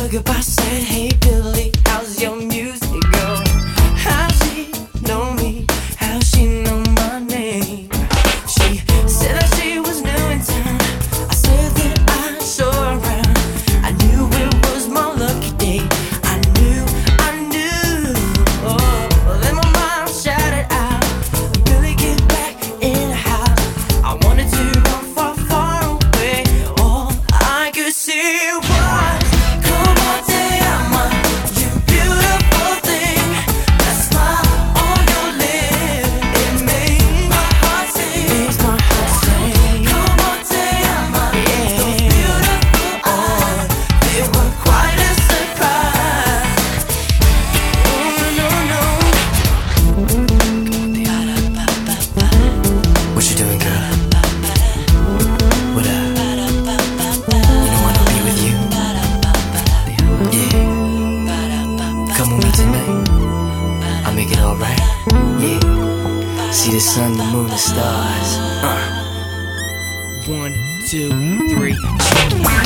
goodbye, said, hey Billy, how's your music going? How's she know me? How's she know my name? She said that she was new in town. I said that I'd show her around. I knew it was my lucky day. I knew. Oh, then my mom shouted out, Billy, get back in the house. I wanted to run far, far away. All I could see was, como te amo, you beautiful thing. That smile on your lip, it made my heart sing. Makes my heart sing. Como te amo, those beautiful eyes, they were quite a surprise. Oh no, no. What you doing, girl? What up? You know I wanna be with you. Yeah. Come with me tonight. I'll make it alright. Yeah. See the sun, the moon, the stars. 1, 2, 3.